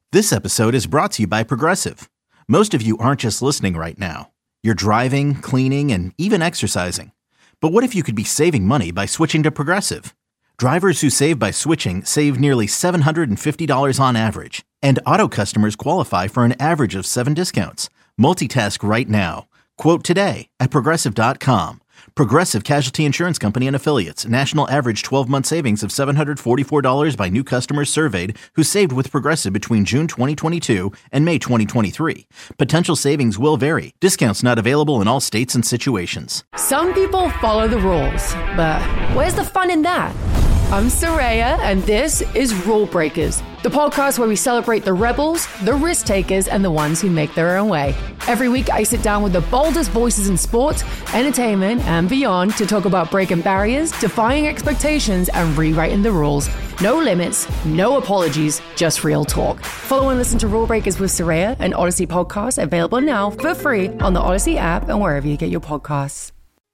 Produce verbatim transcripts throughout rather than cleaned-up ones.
This episode is brought to you by Progressive. Most of you aren't just listening right now. You're driving, cleaning, and even exercising. But what if you could be saving money by switching to Progressive? Drivers who save by switching save nearly seven hundred fifty dollars on average. And auto customers qualify for an average of seven discounts. Multitask right now. Quote today at Progressive dot com. Progressive Casualty Insurance Company and Affiliates. National average twelve-month savings of seven hundred forty-four dollars by new customers surveyed who saved with Progressive between June twenty twenty-two and May twenty twenty-three. Potential savings will vary. Discounts not available in all states and situations. Some people follow the rules, but where's the fun in that? I'm Soraya, and this is Rule Breakers, the podcast where we celebrate the rebels, the risk takers, and the ones who make their own way. Every week, I sit down with the boldest voices in sports, entertainment, and beyond to talk about breaking barriers, defying expectations, and rewriting the rules. No limits, no apologies, just real talk. Follow and listen to Rule Breakers with Soraya, an Odyssey podcast available now for free on the Odyssey app and wherever you get your podcasts.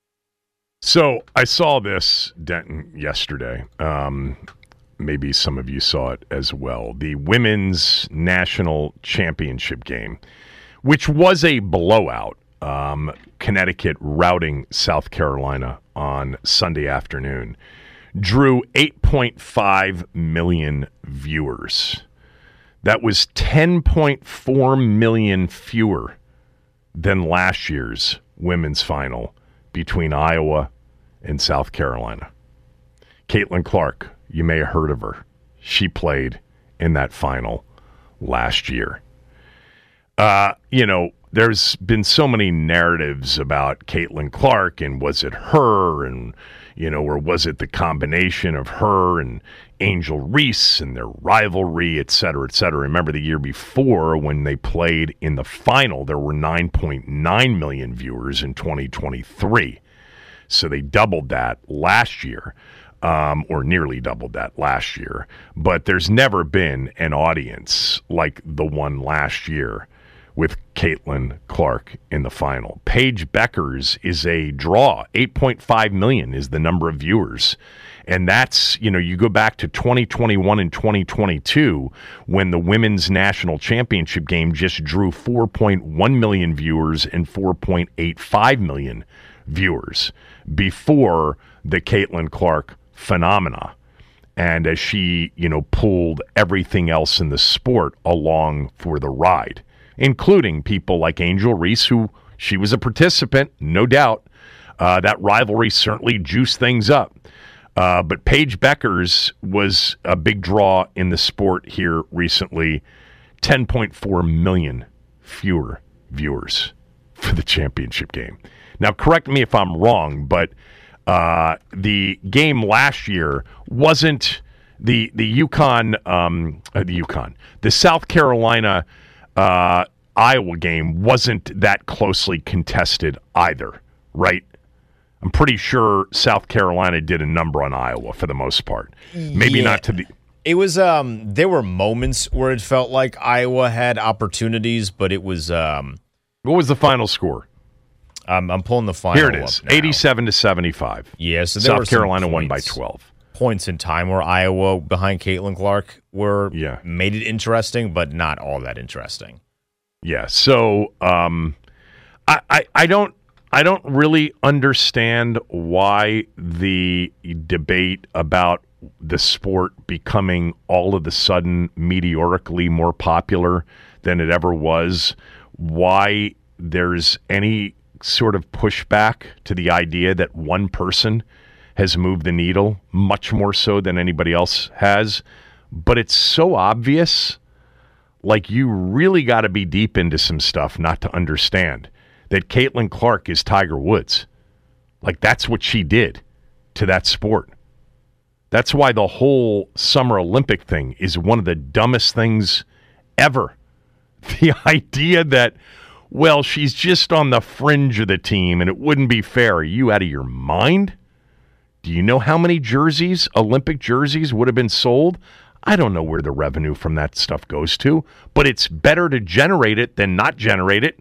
So I saw this, Denton, yesterday. Um, maybe some of you saw it as well. The Women's National Championship game, which was a blowout. Um, Connecticut routing South Carolina on Sunday afternoon, drew eight point five million viewers. That was ten point four million fewer than last year's women's final between Iowa and South Carolina. Caitlin Clark, you may have heard of her. She played in that final last year. Uh, you know, there's been so many narratives about Caitlin Clark, and was it her, and, you know, or was it the combination of her and Angel Reese and their rivalry, et cetera, et cetera. Remember the year before when they played in the final, there were nine point nine million viewers in twenty twenty-three. So they doubled that last year, um, or nearly doubled that last year. But there's never been an audience like the one last year with Caitlin Clark in the final. Paige Bueckers is a draw. eight point five million is the number of viewers. And that's, you know, you go back to twenty twenty-one and twenty twenty-two when the Women's National Championship game just drew four point one million viewers and four point eight five million viewers before the Caitlin Clark phenomena. And as she, you know, pulled everything else in the sport along for the ride, including people like Angel Reese, who she was a participant, no doubt. Uh, that rivalry certainly juiced things up. Uh, but Paige Bueckers was a big draw in the sport here recently. ten point four million fewer viewers for the championship game. Now, correct me if I'm wrong, but uh, the game last year wasn't the the UConn, um, uh, the UConn, the South Carolina uh, Iowa game wasn't that closely contested either, right? I'm pretty sure South Carolina did a number on Iowa for the most part. Maybe yeah. not to the. It was. Um, there were moments where it felt like Iowa had opportunities, but it was. Um, what was the final score? I'm, I'm pulling the final. Here it is, eighty-seven to seventy-five. Yeah, so there South Carolina won by twelve. Points in time where Iowa behind Caitlin Clark were yeah. made it interesting, but not all that interesting. Yeah. So um, I, I I don't. I don't really understand why the debate about the sport becoming all of a sudden meteorically more popular than it ever was, why there's any sort of pushback to the idea that one person has moved the needle much more so than anybody else has. But it's so obvious, like you really got to be deep into some stuff not to understand that Caitlin Clark is Tiger Woods. Like, that's what she did to that sport. That's why the whole Summer Olympic thing is one of the dumbest things ever. The idea that, well, she's just on the fringe of the team and it wouldn't be fair. Are you out of your mind? Do you know how many jerseys, Olympic jerseys, would have been sold? I don't know where the revenue from that stuff goes to, but it's better to generate it than not generate it.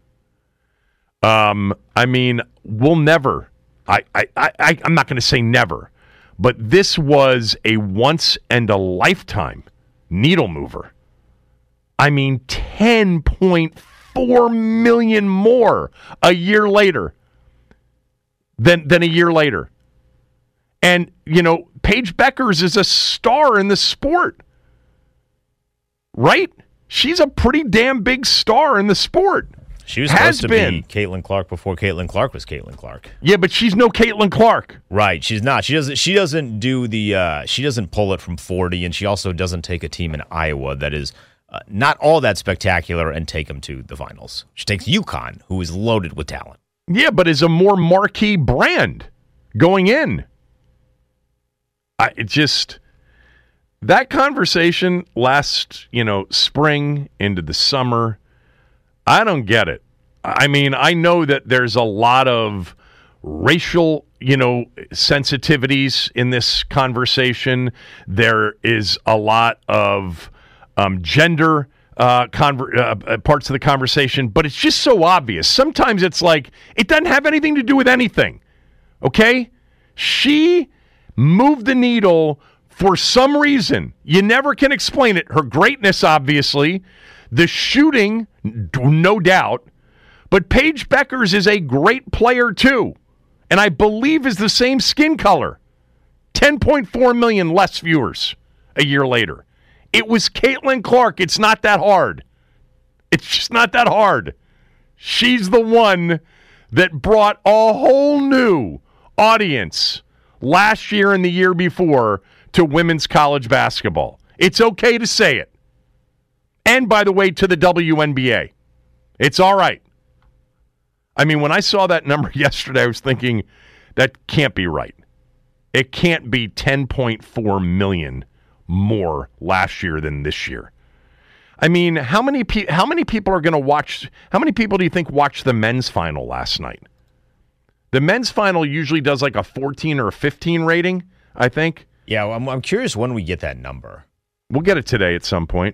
Um, I mean, we'll never, I, I, I, I'm not going to say never, but this was a once and a lifetime needle mover. I mean, ten point four million more a year later than, than a year later. And, you know, Paige Beckers is a star in the sport, right? She's a pretty damn big star in the sport. She was Has supposed to been. be Caitlin Clark before Caitlin Clark was Caitlin Clark. Yeah, but she's no Caitlin Clark. Right, she's not. She doesn't. She doesn't do the. Uh, she doesn't pull it from forty, and she also doesn't take a team in Iowa that is uh, not all that spectacular and take them to the finals. She takes UConn, who is loaded with talent. Yeah, but is a more marquee brand going in. I it just that conversation last, you know, spring into the summer. I don't get it. I mean, I know that there's a lot of racial, you know, sensitivities in this conversation. There is a lot of um, gender uh, conver- uh, parts of the conversation, but it's just so obvious. Sometimes it's like it doesn't have anything to do with anything. Okay? She moved the needle for some reason. You never can explain it. Her greatness, obviously. The shooting, no doubt. But Paige Beckers is a great player, too. And I believe is the same skin color. ten point four million less viewers a year later. It was Caitlin Clark. It's not that hard. It's just not that hard. She's the one that brought a whole new audience last year and the year before to women's college basketball. It's okay to say it. And, by the way, to the W N B A. It's all right. I mean, when I saw that number yesterday, I was thinking, that can't be right. It can't be ten point four million more last year than this year. I mean, how many pe- how many people are going to watch, how many people do you think watched the men's final last night? The men's final usually does like a fourteen or a fifteen rating, I think. Yeah, well, I'm, I'm curious when we get that number. We'll get it today at some point.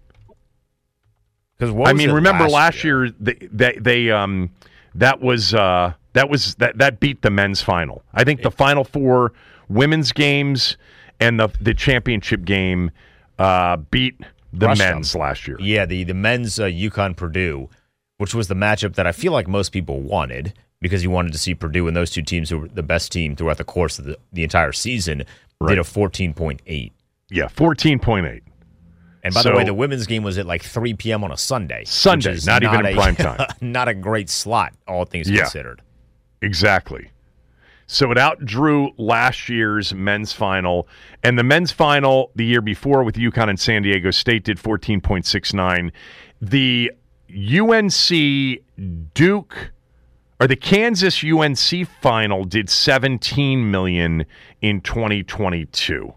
Because I mean, remember last, last year, year they, they they um that was uh that was that that beat the men's final. I think the Final Four women's games and the the championship game uh beat the Rushed men's them. last year. Yeah, the the men's uh, UConn Purdue, which was the matchup that I feel like most people wanted because you wanted to see Purdue and those two teams who were the best team throughout the course of the, the entire season right. did a fourteen point eight. Yeah, fourteen point eight. And by so, the way, the women's game was at like three p.m. on a Sunday. Sunday, not, not even a, in prime time. Not a great slot, all things yeah, considered. Exactly. So it outdrew last year's men's final. And the men's final the year before with UConn and San Diego State did fourteen point six nine. The U N C Duke, or the Kansas U N C final did seventeen million in twenty twenty-two.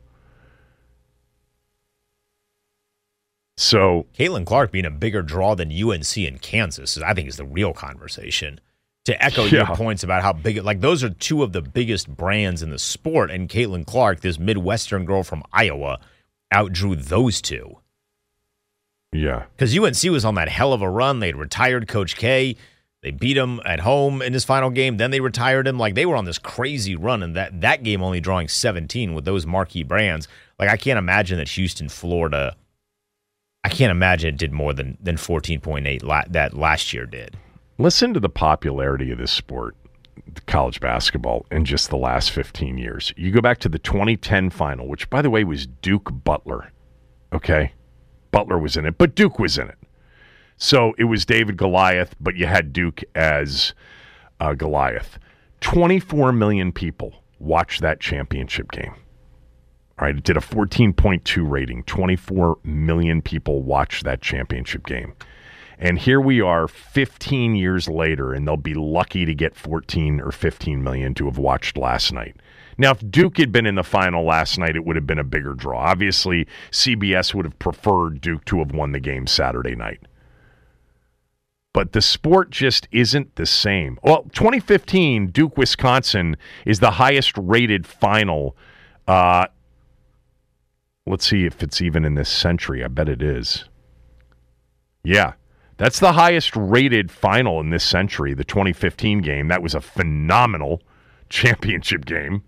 So Caitlin Clark being a bigger draw than U N C and Kansas, I think, is the real conversation. To echo yeah. your points about how big, like those are two of the biggest brands in the sport, and Caitlin Clark, this Midwestern girl from Iowa, outdrew those two. Yeah. Because U N C was on that hell of a run. They'd retired Coach K. They beat him at home in his final game. Then they retired him. Like, they were on this crazy run, and that, that game only drawing seventeen with those marquee brands. Like, I can't imagine that Houston, Florida, I can't imagine it did more than, than fourteen point eight la- that last year did. Listen to the popularity of this sport, college basketball, in just the last fifteen years. You go back to the twenty ten final, which, by the way, was Duke Butler. Okay? Butler was in it, but Duke was in it. So it was David Goliath, but you had Duke as uh, Goliath. twenty-four million people watched that championship game. All right, it did a fourteen point two rating. twenty-four million people watched that championship game. And here we are fifteen years later, and they'll be lucky to get fourteen or fifteen million to have watched last night. Now, if Duke had been in the final last night, it would have been a bigger draw. Obviously, C B S would have preferred Duke to have won the game Saturday night. But the sport just isn't the same. Well, twenty fifteen, Duke-Wisconsin is the highest-rated final. Uh, let's see if it's even in this century. I bet it is. Yeah. That's the highest-rated final in this century, the twenty fifteen game. That was a phenomenal championship game.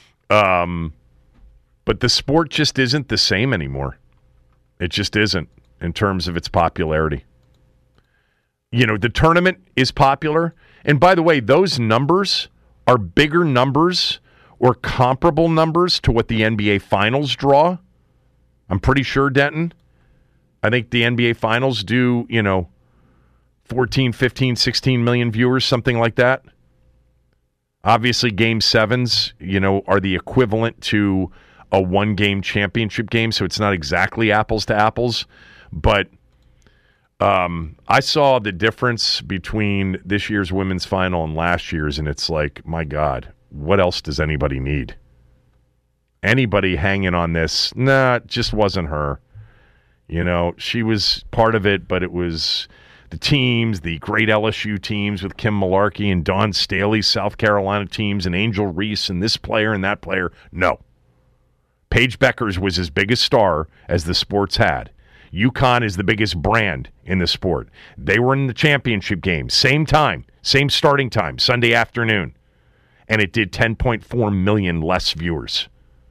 Um, but the sport just isn't the same anymore. It just isn't. in terms of its popularity. You know, the tournament is popular. And by the way, those numbers are bigger numbers or comparable numbers to what the N B A Finals draw. I'm pretty sure, Denton. I think the N B A Finals do, you know, fourteen, fifteen, sixteen million viewers, something like that. Obviously, Game sevens, you know, are the equivalent to a one-game championship game, so it's not exactly apples to apples. But um, I saw the difference between this year's women's final and last year's, and it's like, my God, what else does anybody need? Anybody hanging on this, nah, it just wasn't her. You know, she was part of it, but it was the teams, the great L S U teams with Kim Malarkey and Dawn Staley's South Carolina teams and Angel Reese and this player and that player. No. Paige Beckers was as big a star as the sports had. UConn is the biggest brand in the sport. They were in the championship game, same time, same starting time, Sunday afternoon, and it did ten point four million less viewers.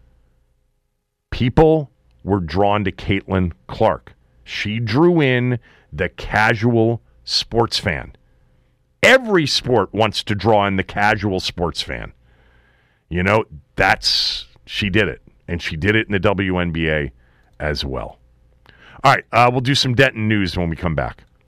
People were drawn to Caitlin Clark. She drew in the casual sports fan. Every sport wants to draw in the casual sports fan. You know, that's, she did it. And she did it in the W N B A as well. All right, uh, we'll do some Denton news when we come back.